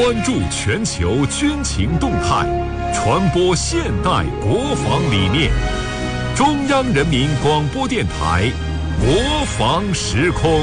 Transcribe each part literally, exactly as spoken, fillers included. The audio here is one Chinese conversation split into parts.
关注全球军情动态，传播现代国防理念。中央人民广播电台国防时空。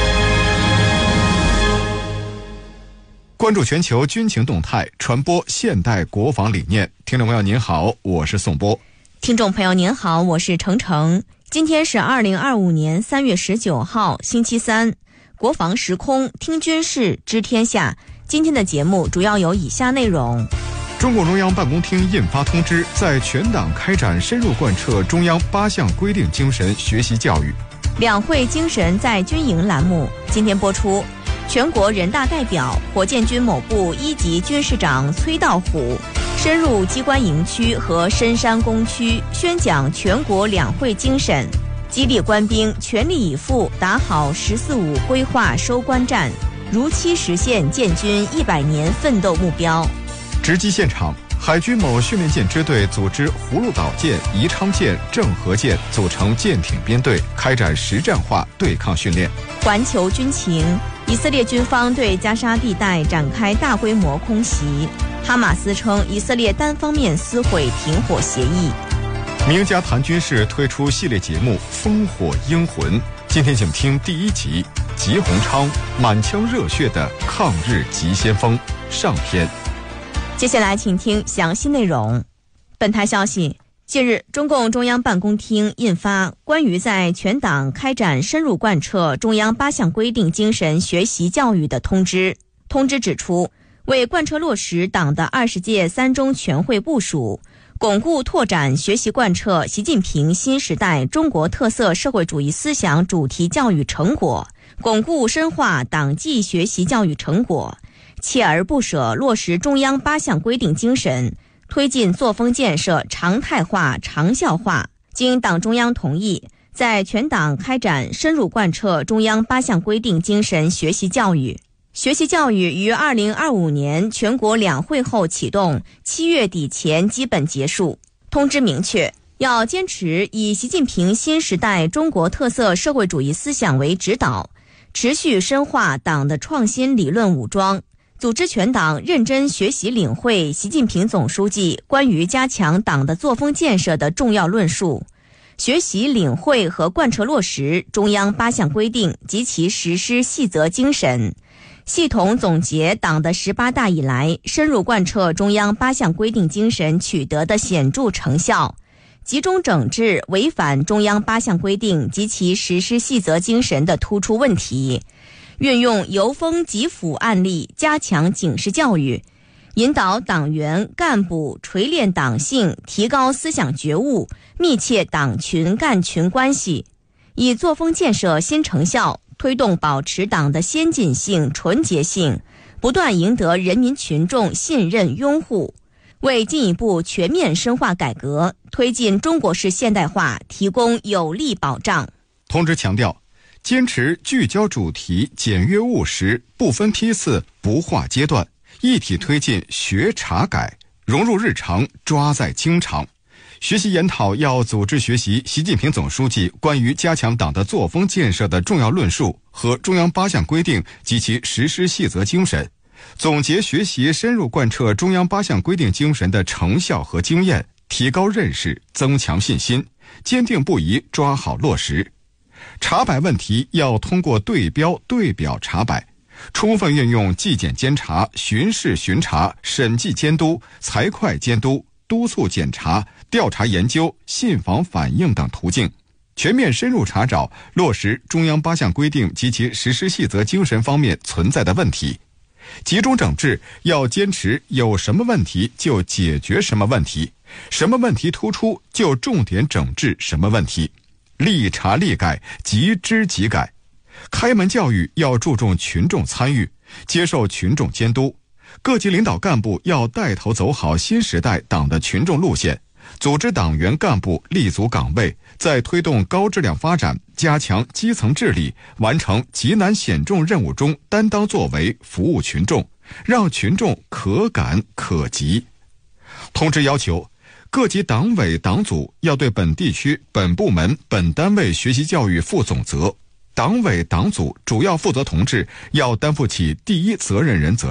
关注全球军情动态，传播现代国防理念。听众朋友您好，我是宋波。 听众朋友您好，我是程程。今天是二零二五年三月十九号，星期三。国防时空，听军事，知天下。今天的节目主要有以下内容： 中共中央办公厅印发通知，在全党开展深入贯彻中央八项规定精神学习教育。 两会精神在军营栏目今天播出。全国人大代表、火箭军某部一级军事长崔道虎深入机关营区和深山工区，宣讲全国两会精神，激励官兵全力以赴打好“十四五”规划收官战，如期实现建军一百年奋斗目标。 直击现场，海军某训练舰支队组织葫芦岛舰、宜昌舰、郑和舰组成舰艇编队，开展实战化对抗训练。 环球军情，以色列军方对加沙地带展开大规模空袭，哈马斯称以色列单方面撕毁停火协议。 名家谈军事推出系列节目《烽火英魂》，今天请听第一集《吉鸿昌满腔热血的抗日急先锋》上篇。 接下来请听详细内容。本台消息，近日中共中央办公厅印发关于在全党开展深入贯彻中央八项规定精神学习教育的通知。通知指出，为贯彻落实党的二十届三中全会部署，巩固拓展学习贯彻习近平新时代中国特色社会主义思想主题教育成果，巩固深化党纪学习教育成果，锲而不舍落实中央八项规定精神，推进作风建设常态化、长效化。经党中央同意，在全党开展深入贯彻中央八项规定精神学习教育。学习教育于二零二五年全国两会后启动，七月底前基本结束。通知明确，要坚持以习近平新时代中国特色社会主义思想为指导，持续深化党的创新理论武装，组织全党认真学习领会习近平总书记关于加强党的作风建设的重要论述，学习领会和贯彻落实中央八项规定及其实施细则精神，系统总结党的十八大以来深入贯彻中央八项规定精神取得的显著成效，集中整治违反中央八项规定及其实施细则精神的突出问题，运用由风及腐案例加强警示教育，引导党员干部锤炼党性，提高思想觉悟，密切党群干群关系，以作风建设新成效推动保持党的先进性、纯洁性，不断赢得人民群众信任拥护，为进一步全面深化改革、推进中国式现代化提供有力保障。 通知强调，坚持聚焦主题、简约务实，不分批次、不划阶段，一体推进学查改，融入日常，抓在经常。学习研讨要组织学习习近平总书记关于加强党的作风建设的重要论述和中央八项规定及其实施细则精神，总结学习深入贯彻中央八项规定精神的成效和经验，提高认识，增强信心，坚定不移抓好落实。查摆问题要通过对标对表查摆，充分运用纪检监察、巡视巡查、审计监督、财会监督、督促检查、调查研究、信访反映等途径，全面深入查找落实中央八项规定及其实施细则精神方面存在的问题，集中整治，要坚持有什么问题就解决什么问题，什么问题突出就重点整治什么问题，立查立改，即知即改。开门教育要注重群众参与，接受群众监督，各级领导干部要带头走好新时代党的群众路线，组织党员干部立足岗位，在推动高质量发展、加强基层治理、完成极难险重任务中担当作为，服务群众，让群众可感可及。通知要求，各级党委党组要对本地区、本部门、本单位学习教育负总责，党委党组主要负责同志要担负起第一责任人责任，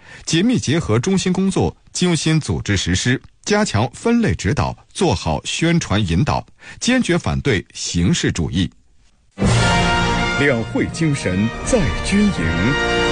紧密结合中心工作，精心组织实施，加强分类指导，做好宣传引导，坚决反对形式主义。两会精神在军营。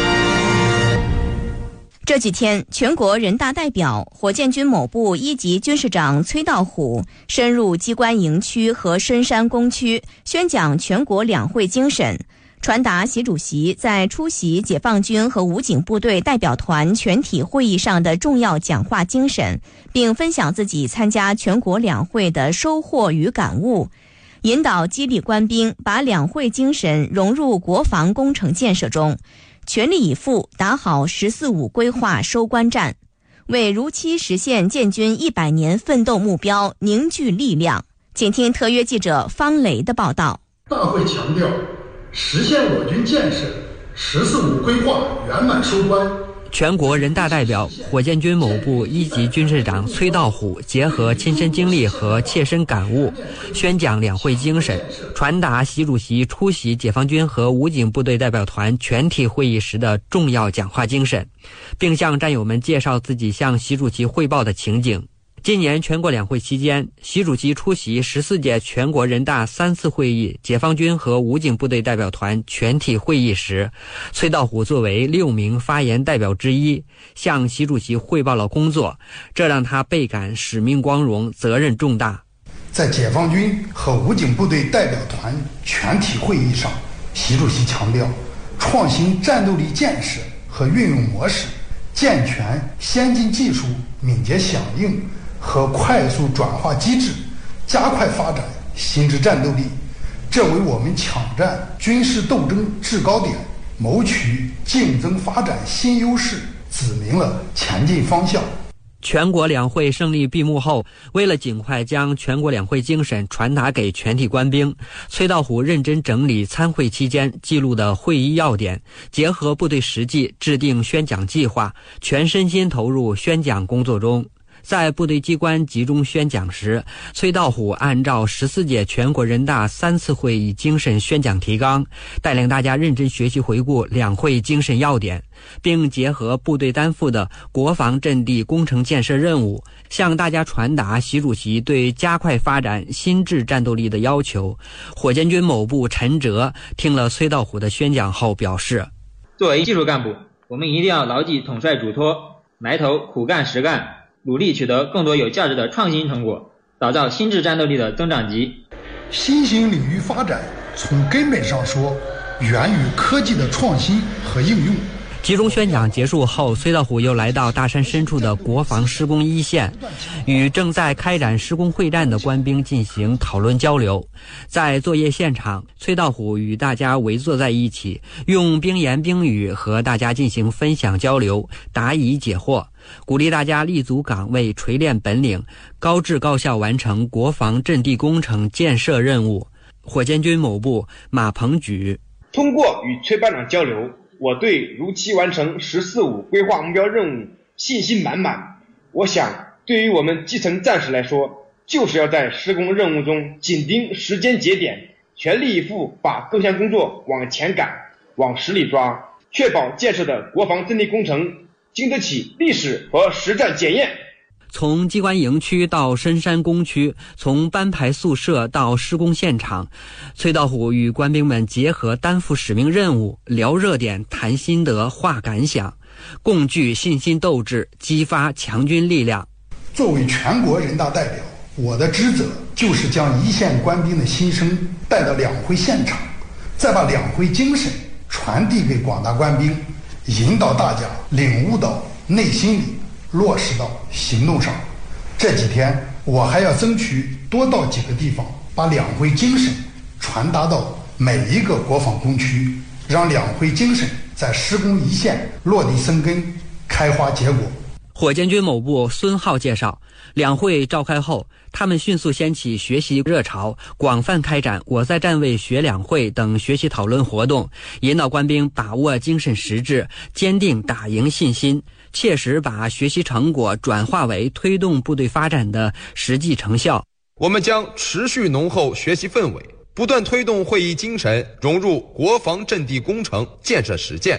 这几天，全国人大代表、火箭军某部一级军事长崔道虎深入机关营区和深山工区，宣讲全国两会精神，传达习主席在出席解放军和武警部队代表团全体会议上的重要讲话精神，并分享自己参加全国两会的收获与感悟，引导激励官兵把两会精神融入国防工程建设中，全力以赴打好“十四五”规划收官战，为如期实现建军一百年奋斗目标凝聚力量。请听特约记者方雷的报道。 大会强调，实现我军建设“十四五”规划圆满收官。 全国人大代表、火箭军某部一级军事长崔道虎结合亲身经历和切身感悟，宣讲两会精神，传达习主席出席解放军和武警部队代表团全体会议时的重要讲话精神，并向战友们介绍自己向习主席汇报的情景。今年全国两会期间，习主席出席十四届全国人大三次会议解放军和武警部队代表团全体会议时，崔道虎作为六名发言代表之一，向习主席汇报了工作，这让他倍感使命光荣，责任重大。 在解放军和武警部队代表团全体会议上，习主席强调，创新战斗力建设和运用模式，健全先进技术敏捷响应和快速转化机制，加快发展新质战斗力，这为我们抢占军事斗争制高点、谋取竞争发展新优势指明了前进方向。 全国两会胜利闭幕后，为了尽快将全国两会精神传达给全体官兵，崔道虎认真整理参会期间记录的会议要点，结合部队实际制定宣讲计划，全身心投入宣讲工作中。在部队机关集中宣讲时，崔道虎按照十四届全国人大三次会议精神宣讲提纲，带领大家认真学习回顾两会精神要点，并结合部队担负的国防阵地工程建设任务，向大家传达习主席对加快发展新质战斗力的要求。火箭军某部陈哲听了崔道虎的宣讲后表示， 作为技术干部，我们一定要牢记统帅嘱托，埋头苦干实干，努力取得更多有价值的创新成果，打造新质战斗力的增长极。 新兴领域发展从根本上说，源于科技的创新和应用。 集中宣讲结束后，崔道虎又来到大山深处的国防施工一线，与正在开展施工会战的官兵进行讨论交流。在作业现场，崔道虎与大家围坐在一起，用兵言兵语和大家进行分享交流，答疑解惑，鼓励大家立足岗位，锤炼本领，高质高效完成国防阵地工程建设任务。火箭军某部马鹏举， 通过与崔班长交流，我对如期完成“十四五”规划目标任务信心满满。我想，对于我们基层战士来说，就是要在施工任务中紧盯时间节点，全力以赴把各项工作往前赶，往实里抓，确保建设的国防阵地工程经得起历史和实战检验。 从机关营区到深山工区，从班排宿舍到施工现场，崔道虎与官兵们结合担负使命任务，聊热点，谈心得，话感想，共聚信心斗志，激发强军力量。 作为全国人大代表，我的职责就是将一线官兵的心声带到两会现场，再把两会精神传递给广大官兵，引导大家领悟到内心里，落实到行动上。这几天我还要争取多到几个地方，把两会精神传达到每一个国防工区，让两会精神在施工一线落地生根，开花结果。 火箭军某部孙浩介绍，两会召开后，他们迅速掀起学习热潮，广泛开展我在站位学两会等学习讨论活动，引导官兵把握精神实质，坚定打赢信心，切实把学习成果转化为推动部队发展的实际成效。 我们将持续浓厚学习氛围，不断推动会议精神融入国防阵地工程建设实践，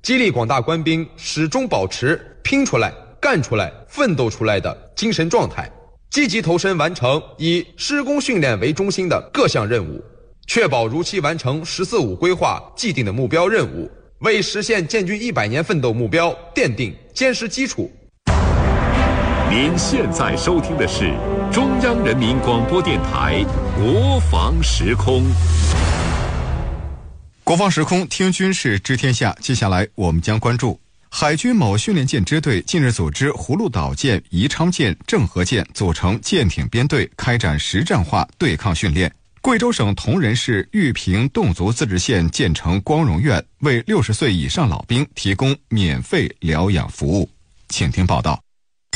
激励广大官兵始终保持拼出来、干出来、奋斗出来的精神状态，积极投身完成以施工训练为中心的各项任务，确保如期完成“十四五”规划既定的目标任务，为实现建军一百年奋斗目标奠定坚实基础。 您现在收听的是中央人民广播电台国防时空。 国防时空听军事知天下，接下来我们将关注海军某训练舰支队近日组织葫芦岛舰、宜昌舰、郑和舰组成舰艇编队，开展实战化对抗训练。贵州省铜仁市玉屏侗族自治县建成光荣院为六十岁以上老兵提供免费疗养服务。请听报道。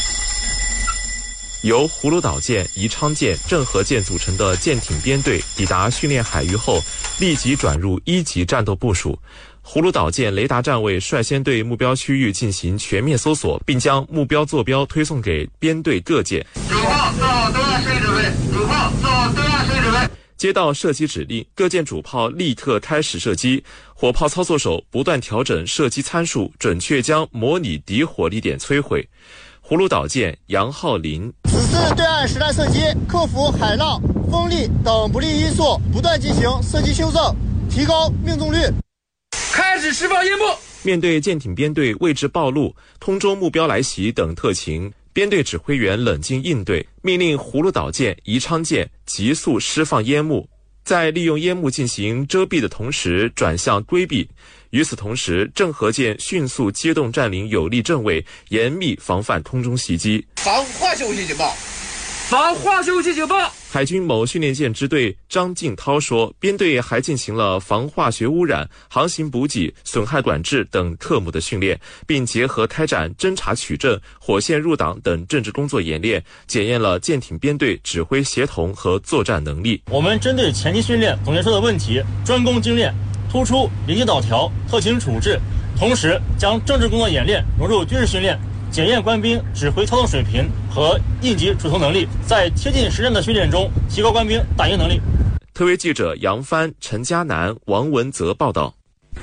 由葫芦岛舰、宜昌舰、郑和舰组成的舰艇编队抵达训练海域后，立即转入一级战斗部署。葫芦岛舰雷达站位率先对目标区域进行全面搜索，并将目标坐标推送给编队各舰。 主炮做对岸射击指挥，主炮做对岸射击指挥。 接到射击指令，各舰主炮立刻开始射击，火炮操作手不断调整射击参数，准确将模拟敌火力点摧毁。葫芦岛舰杨浩林： 此次对岸实弹射击，克服海浪、风力等不利因素，不断进行射击修正，提高命中率。 开始释放烟幕。 面对舰艇编队位置暴露、通州目标来袭等特情，编队指挥员冷静应对，命令葫芦岛舰、宜昌舰急速释放烟幕，在利用烟幕进行遮蔽的同时转向规避。与此同时，郑和舰迅速机动占领有利阵位，严密防范空中袭击。 防化学武器警报！防化学武器警报！ 海军某训练舰支队张敬涛说，编队还进行了防化学污染、航行补给、损害管制等特目的训练，并结合开展侦察取证、火线入党等政治工作演练，检验了舰艇编队指挥协同和作战能力。 我们针对前期训练总结出的问题，专攻精炼，突出临机导调、特情处置，同时将政治工作演练融入军事训练，检验官兵指挥操纵水平和应急主投能力，在贴近实战的训练中提高官兵打赢能力。 特约记者杨帆、陈嘉南、王文泽报道。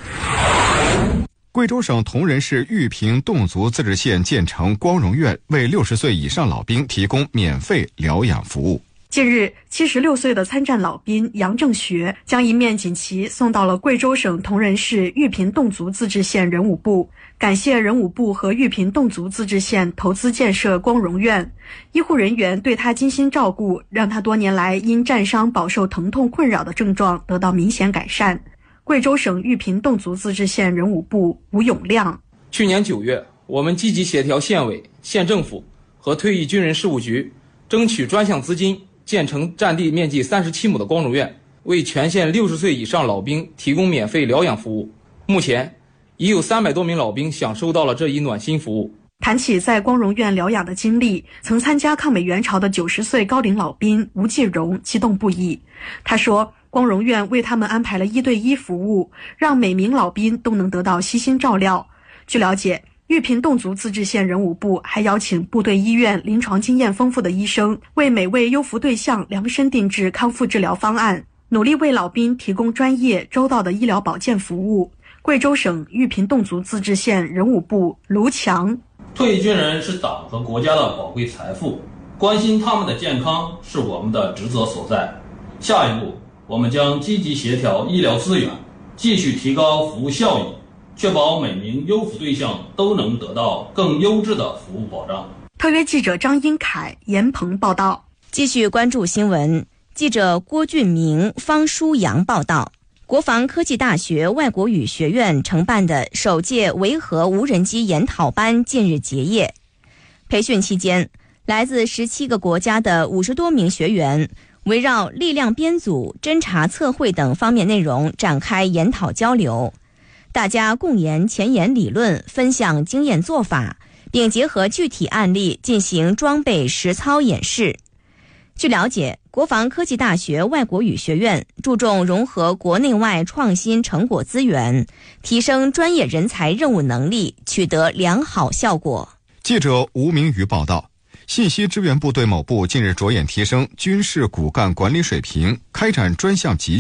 贵州省铜仁市玉屏侗族自治县建成光荣院为六十岁以上老兵提供免费疗养服务。 近日，七十六岁的参战老兵杨正学将一面锦旗送到了贵州省铜仁市玉屏侗族自治县人武部，感谢人武部和玉屏侗族自治县投资建设光荣院，医护人员对他精心照顾，让他多年来因战伤饱受疼痛困扰的症状得到明显改善。贵州省玉屏侗族自治县人武部吴永亮： 去年九月，我们积极协调县委、县政府和退役军人事务局，争取专项资金，建成占地面积三十七亩的光荣院，为全县六十岁以上老兵提供免费疗养服务。目前，已有三百多名老兵享受到了这一暖心服务。 谈起在光荣院疗养的经历，曾参加抗美援朝的九十岁高龄老兵吴继荣激动不已。他说，光荣院为他们安排了一对一服务，让每名老兵都能得到悉心照料。据了解，玉屏侗族自治县人武部还邀请部队医院临床经验丰富的医生，为每位优抚对象量身定制康复治疗方案，努力为老兵提供专业周到的医疗保健服务。贵州省玉屏侗族自治县人武部卢强： 退役军人是党和国家的宝贵财富，关心他们的健康是我们的职责所在。下一步，我们将积极协调医疗资源，继续提高服务效益，确保每名优抚对象都能得到更优质的服务保障。 特约记者张英凯、严鹏报道。 继续关注新闻，记者郭俊明、方舒阳报道。国防科技大学外国语学院承办的首届维和无人机研讨班近日结业。培训期间，来自十七个国家的五十多名学员围绕力量编组、侦察测绘等方面内容展开研讨交流，大家共研前沿理论，分享经验做法，并结合具体案例进行装备实操演示。据了解，国防科技大学外国语学院注重融合国内外创新成果资源，提升专业人才任务能力，取得良好效果。 记者吴明宇报道。信息支援部队某部近日着眼提升军事骨干管理水平，开展专项集训，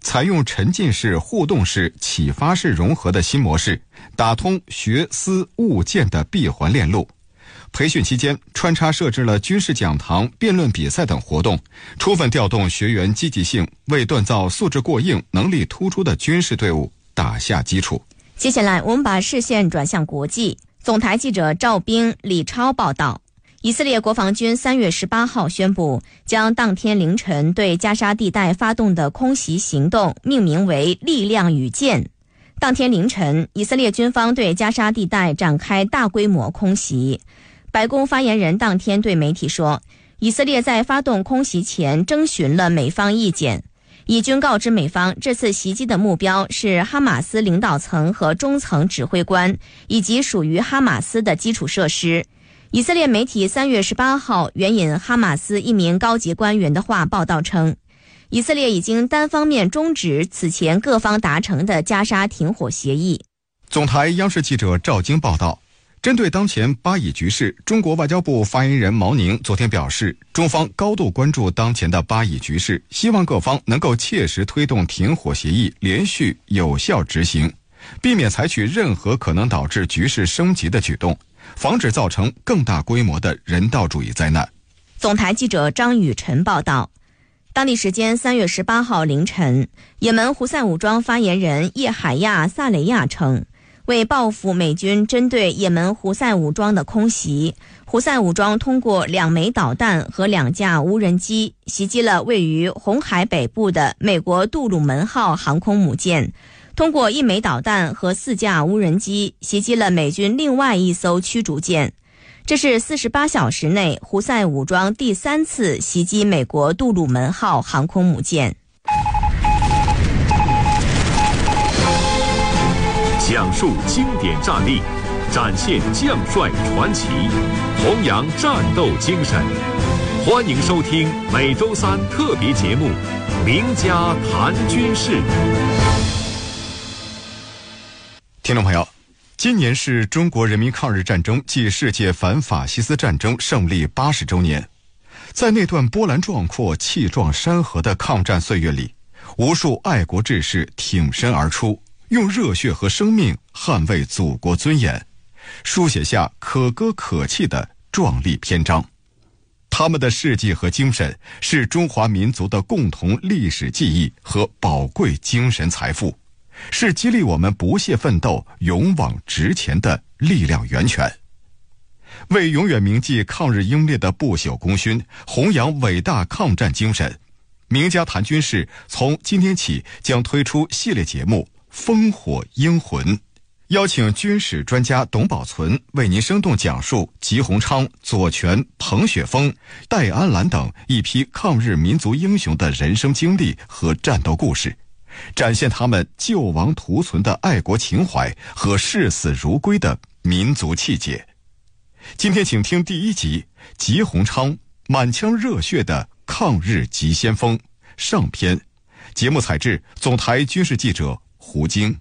采用沉浸式、互动式、启发式融合的新模式，打通学思物见的闭环链路。培训期间穿插设置了军事讲堂、辩论比赛等活动，充分调动学员积极性，为锻造素质过硬、能力突出的军事队伍打下基础。 接下来我们把视线转向国际。总台记者赵兵、李超报道，以色列国防军三月十八号宣布，将当天凌晨对加沙地带发动的空袭行动命名为“力量与剑”。当天凌晨，以色列军方对加沙地带展开大规模空袭。白宫发言人当天对媒体说，以色列在发动空袭前征询了美方意见，以军告知美方，这次袭击的目标是哈马斯领导层和中层指挥官，以及属于哈马斯的基础设施。以色列媒体三月十八号援引哈马斯一名高级官员的话报道称，以色列已经单方面终止此前各方达成的加沙停火协议。 总台央视记者赵京报道，针对当前巴以局势，中国外交部发言人毛宁昨天表示，中方高度关注当前的巴以局势，希望各方能够切实推动停火协议连续有效执行，避免采取任何可能导致局势升级的举动，防止造成更大规模的人道主义灾难。 总台记者张雨晨报道，当地时间三月十八号凌晨，也门胡塞武装发言人叶海亚·萨雷亚称，为报复美军针对也门胡塞武装的空袭，胡塞武装通过两枚导弹和两架无人机袭击了位于红海北部的美国杜鲁门号航空母舰，通过一枚导弹和四架无人机袭击了美军另外一艘驱逐舰。这是四十八小时内胡塞武装第三次袭击美国杜鲁门号航空母舰。 讲述经典战例，展现将帅传奇，弘扬战斗精神。欢迎收听每周三特别节目《名家谈军事》。 听众朋友，今年是中国人民抗日战争暨世界反法西斯战争胜利八十周年。在那段波澜壮阔、气壮山河的抗战岁月里，无数爱国志士挺身而出，用热血和生命捍卫祖国尊严，书写下可歌可泣的壮丽篇章。他们的事迹和精神是中华民族的共同历史记忆和宝贵精神财富，是激励我们不懈奋斗、勇往直前的力量源泉。为永远铭记抗日英烈的不朽功勋，弘扬伟大抗战精神，名家谈军事从今天起将推出系列节目《烽火英魂》，邀请军史专家董宝存为您生动讲述吉鸿昌、左权、彭雪枫、戴安澜等一批抗日民族英雄的人生经历和战斗故事，展现他们救亡图存的爱国情怀和视死如归的民族气节。今天请听第一集《吉鸿昌满腔热血的抗日急先锋》上篇，节目采制总台军事记者胡晶。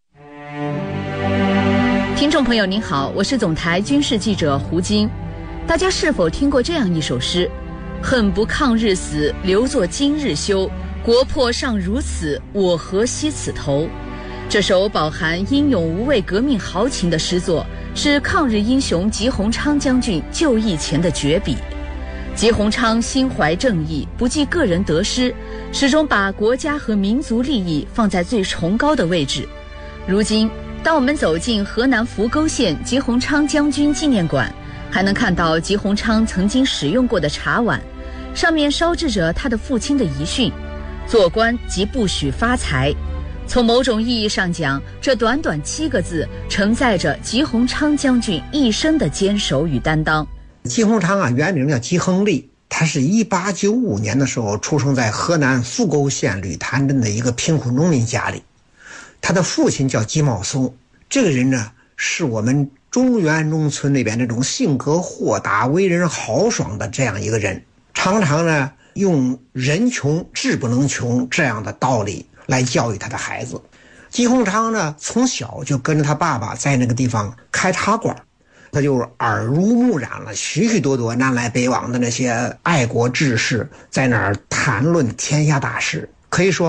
听众朋友您好，我是总台军事记者胡晶。大家是否听过这样一首诗：恨不抗日死，留作今日休，国破尚如此，我何惜此头。这首饱含英勇无畏革命豪情的诗作，是抗日英雄吉鸿昌将军就义前的绝笔。吉鸿昌心怀正义，不计个人得失，始终把国家和民族利益放在最崇高的位置。如今当我们走进河南扶沟县吉鸿昌将军纪念馆，还能看到吉鸿昌曾经使用过的茶碗，上面烧制着他的父亲的遗训：做官即不许发财。从某种意义上讲，这短短七个字承载着吉鸿昌将军一生的坚守与担当。 吉鸿昌啊，原名叫吉亨利，他是一八九五年的时候出生在河南扶沟县吕潭镇的一个贫苦农民家里。他的父亲叫吉茂松，这个人呢，是我们中原农村那边那种性格豁达、为人豪爽的这样一个人，常常呢用人穷志不能穷这样的道理来教育他的孩子。吉鸿昌呢，从小就跟着他爸爸在那个地方开茶馆，他就耳濡目染了许许多多南来北往的那些爱国志士，在那儿谈论天下大事。可以说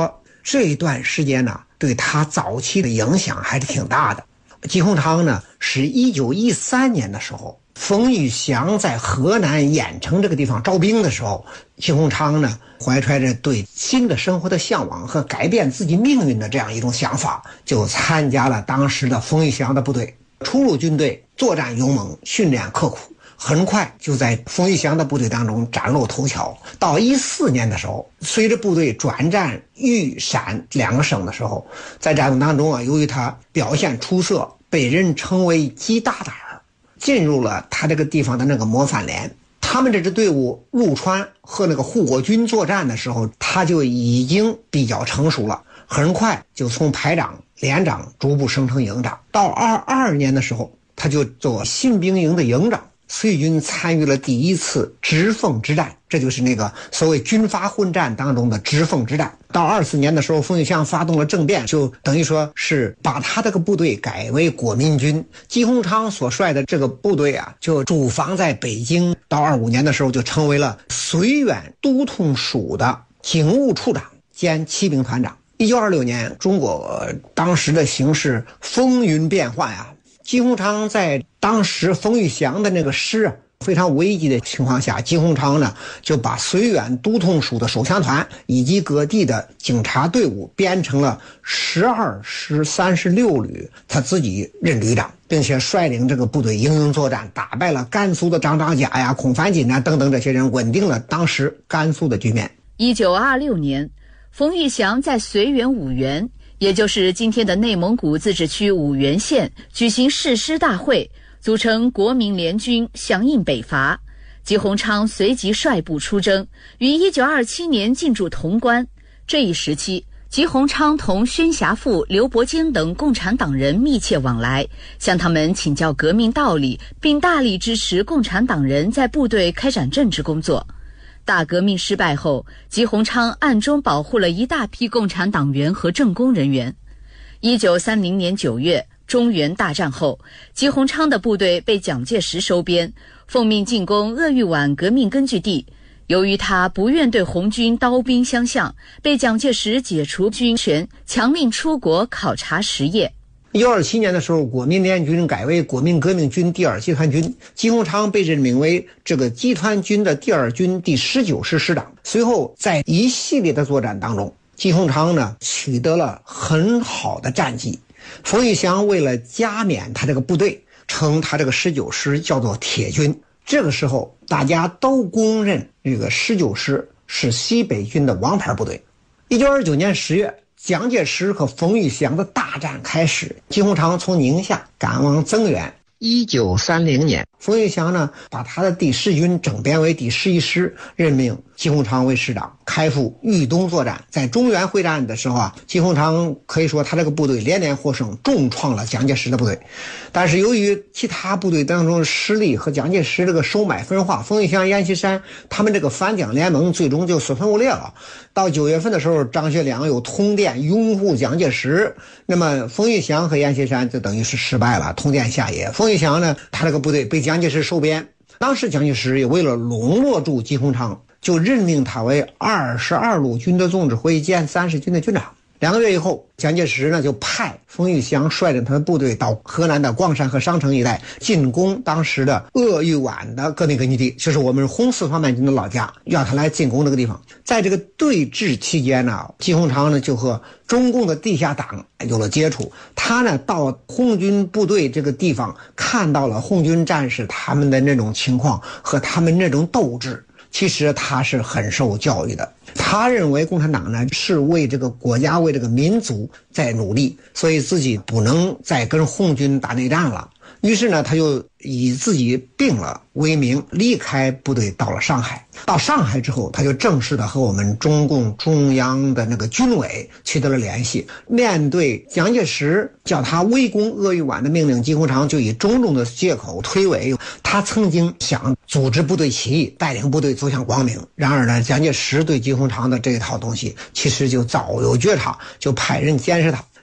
这一段时间呢，对他早期的影响还是挺大的。季鸿昌呢，是一九一三年的时候，冯玉祥在河南兖城这个地方招兵的时候，季鸿昌呢怀揣着对新的生活的向往和改变自己命运的这样一种想法，就参加了当时的冯玉祥的部队。初入军队，作战勇猛，训练刻苦，很快就在冯玉祥的部队当中崭露头角。到一四年的时候，随着部队转战豫陕两个省的时候，在战斗当中啊，由于他表现出色，被人称为鸡大胆儿，进入了他这个地方的那个模范连。他们这支队伍入川和那个护国军作战的时候，他就已经比较成熟了，很快就从排长、连长逐步升成营长。到二二年的时候，他就做新兵营的营长。随军参与了第一次直奉之战，这就是那个所谓军阀混战当中的直奉之战。到二四年的时候，冯玉祥发动了政变，就等于说是把他这个部队改为国民军。季鸿昌所率的这个部队啊，就驻防在北京。到二五年的时候，就成为了绥远都统署的警务处长兼骑兵团长。一九二六年，中国当时的形势风云变幻呀、啊。季鸿昌在当时冯玉祥的那个师非常危急的情况下，季鸿昌呢就把绥远都统署的手枪团以及各地的警察队伍编成了十二师三十六旅，他自己任旅长，并且率领这个部队英勇作战，打败了甘肃的张长甲呀、孔繁锦啊等等这些人，稳定了当时甘肃的局面。 一九二六年，冯玉祥在绥远五原，也就是今天的内蒙古自治区五原县举行誓师大会，组成国民联军响应北伐。季鸿昌随即率部出征，于一九二七年进驻潼关。这一时期，季鸿昌同宣侠父刘伯京等共产党人密切往来，向他们请教革命道理，并大力支持共产党人在部队开展政治工作。大革命失败后，季鸿昌暗中保护了一大批共产党员和政工人员。一九三零年九月，中原大战后，季鸿昌的部队被蒋介石收编，奉命进攻鄂豫皖革命根据地。由于他不愿对红军刀兵相向，被蒋介石解除军权，强令出国考察实业。 一九二七年的时候，国民联军改为国民革命军第二集团军，季鸿昌被任命为这个集团军的第二军第十九师师长。随后在一系列的作战当中，季鸿昌呢取得了很好的战绩。冯玉祥为了加冕他这个部队，称他这个十九师叫做铁军。这个时候大家都公认这个十九师是西北军的王牌部队。一九二九年十月，蒋介石和冯玉祥的大战开始，季鸿昌从宁夏赶往增援。一九三零年，冯玉祥呢把他的第十军整编为第十一师，任命季鸿昌为师长，开赴豫东作战。在中原会战的时候啊，季鸿昌可以说他这个部队连连获胜，重创了蒋介石的部队。但是由于其他部队当中的实力和蒋介石这个收买分化，冯玉祥、阎锡山他们这个反蒋联盟最终就四分五裂了。到九月份的时候，张学良又通电拥护蒋介石，那么冯玉祥和阎锡山就等于是失败了，通电下野。冯玉祥呢，他这个部队被蒋介石收编，当时蒋介石也为了笼络住季鸿昌，就任命他为二十二路军的总指挥兼三十军的军长。两个月以后，蒋介石呢就派冯玉祥率领他的部队到河南的光山和商城一带进攻当时的鄂豫皖的革命根据地，就是我们红四方面军的老家，要他来进攻这个地方。在这个对峙期间呢，季鸿昌呢就和中共的地下党有了接触。他呢到红军部队这个地方，看到了红军战士他们的那种情况和他们那种斗志。其实他是很受教育的，他认为共产党呢是为这个国家、为这个民族在努力，所以自己不能再跟红军打内战了。于是呢，他就以自己病了为名，离开部队到了上海。到上海之后，他就正式的和我们中共中央的那个军委取得了联系。面对蒋介石叫他围攻鄂豫皖的命令，季鸿昌就以种种的借口推诿。他曾经想组织部队起义，带领部队走向光明。然而呢，蒋介石对季鸿昌的这一套东西其实就早有觉察，就派人监视他。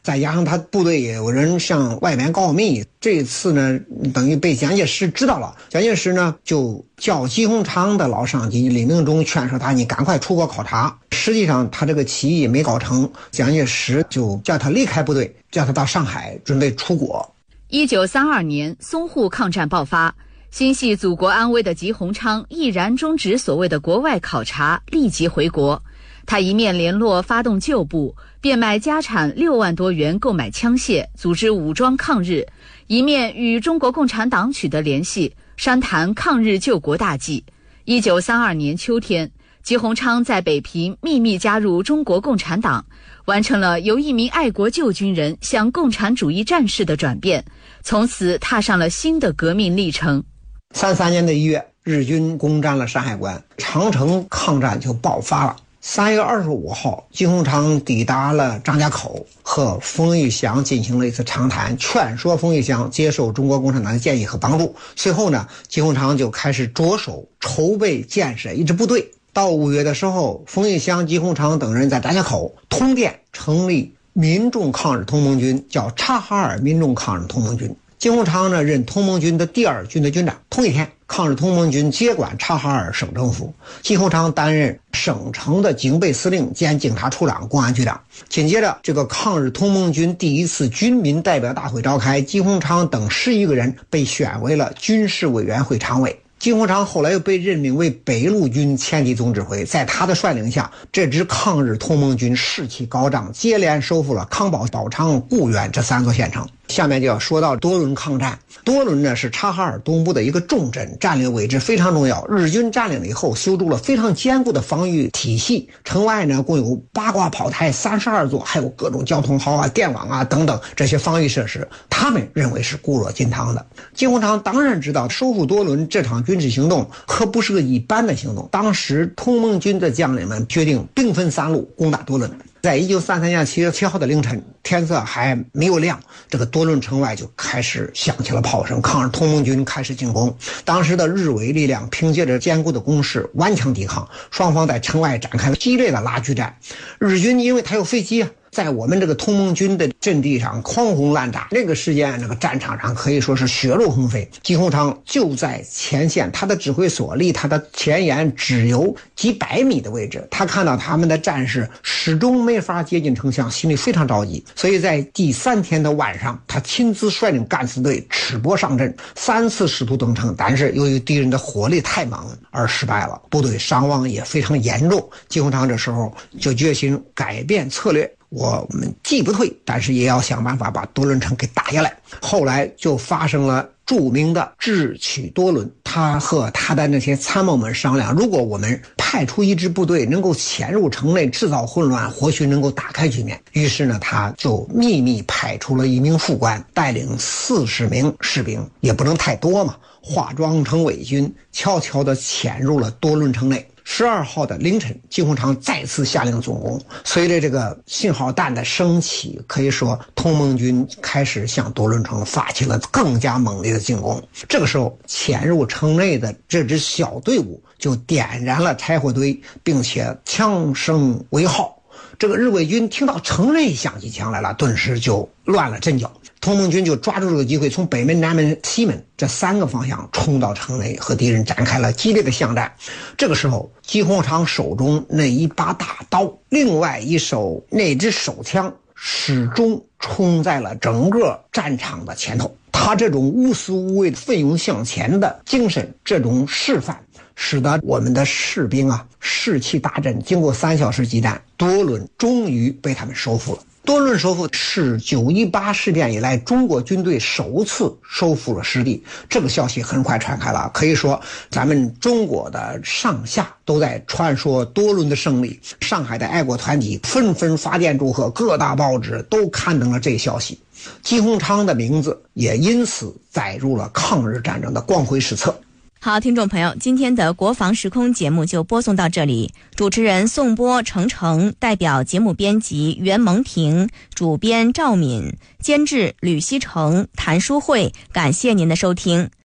再加上他部队也有人向外面告密，这次呢等于被蒋介石知道了。蒋介石呢就叫吉鸿昌的老上级李明忠劝说他，你赶快出国考察。实际上他这个起义没搞成，蒋介石就叫他离开部队，叫他到上海准备出国。 一九三二年，淞沪抗战爆发，心系祖国安危的吉鸿昌毅然终止所谓的国外考察，立即回国。他一面联络发动旧部，变卖家产六万多元购买枪械，组织武装抗日，一面与中国共产党取得联系，商谈抗日救国大计。一九三二年秋天，吉鸿昌在北平秘密加入中国共产党，完成了由一名爱国旧军人向共产主义战士的转变，从此踏上了新的革命历程。 三三年的一月，日军攻占了山海关，长城抗战就爆发了。三月二十五号，吉鸿昌抵达了张家口，和冯玉祥进行了一次长谈，劝说冯玉祥接受中国共产党的建议和帮助。随后呢，吉鸿昌就开始着手筹备建设一支部队。到五月的时候，冯玉祥、吉鸿昌等人在张家口通电成立民众抗日同盟军，叫察哈尔民众抗日同盟军。吉鸿昌呢任同盟军的第二军的军长。同一天，抗日同盟军接管察哈尔省政府，吉鸿昌担任省城的警备司令兼警察处长、公安局长。紧接着，这个抗日同盟军第一次军民代表大会召开，吉鸿昌等十一个人被选为了军事委员会常委。吉鸿昌后来又被任命为北路军前敌总指挥，在他的率领下，这支抗日同盟军士气高涨，接连收复了康保、宝昌、固原这三座县城。下面就要说到多伦抗战。多伦呢是察哈尔东部的一个重镇，战略位置非常重要。日军占领了以后，修筑了非常坚固的防御体系。城外呢共有八卦炮台三十二座，还有各种交通壕啊、电网啊等等这些防御设施，他们认为是固若金汤的。吉鸿昌当然知道收复多伦这场军事行动可不是个一般的行动。当时同盟军的将领们决定兵分三路攻打多伦。在一九三三年七月七号的凌晨，天色还没有亮，这个多伦城外就开始响起了炮声，抗日同盟军开始进攻。当时的日伪力量凭借着坚固的工事顽强抵抗，双方在城外展开了激烈的拉锯战。日军因为他有飞机啊，在我们这个同盟军的阵地上狂轰滥炸，那个时间那个战场上可以说是血肉横飞。吉鸿昌就在前线，他的指挥所离他的前沿只有几百米的位置，他看到他们的战士始终没法接近城墙，心里非常着急。所以在第三天的晚上，他亲自率领敢死队赤膊上阵，三次试图登城，但是由于敌人的火力太猛而失败了，部队伤亡也非常严重。吉鸿昌这时候就决心改变策略，我们既不退，但是也要想办法把多伦城给打下来。后来就发生了著名的智取多伦。他和他的那些参谋们商量，如果我们派出一支部队能够潜入城内制造混乱，或许能够打开局面。于是呢，他就秘密派出了一名副官，带领四十名士兵，也不能太多嘛，化妆成伪军，悄悄地潜入了多伦城内。十二号的凌晨，吉鸿昌再次下令总攻。随着这个信号弹的升起，可以说同盟军开始向多伦城发起了更加猛烈的进攻。这个时候，潜入城内的这支小队伍就点燃了柴火堆，并且枪声为号。这个日伪军听到城内响起枪来了，顿时就乱了阵脚。同盟军就抓住这个机会，从北门、南门、西门这三个方向冲到城内，和敌人展开了激烈的巷战。这个时候，吉鸿昌手中那一把大刀，另外一手那支手枪始终冲在了整个战场的前头。他这种无私无畏、奋勇向前的精神，这种示范，使得我们的士兵啊士气大振。经过三小时激战，多伦终于被他们收复了。多伦收复是九一八事变以来中国军队首次收复了失地，这个消息很快传开了。可以说咱们中国的上下都在传说多伦的胜利，上海的爱国团体纷纷发电祝贺，各大报纸都刊登了这消息。吉鸿昌的名字也因此载入了抗日战争的光辉史册。 好，听众朋友，今天的国防时空节目就播送到这里。主持人宋波、程程，代表节目编辑袁蒙婷，主编赵敏，监制吕希成、谭淑慧，感谢您的收听。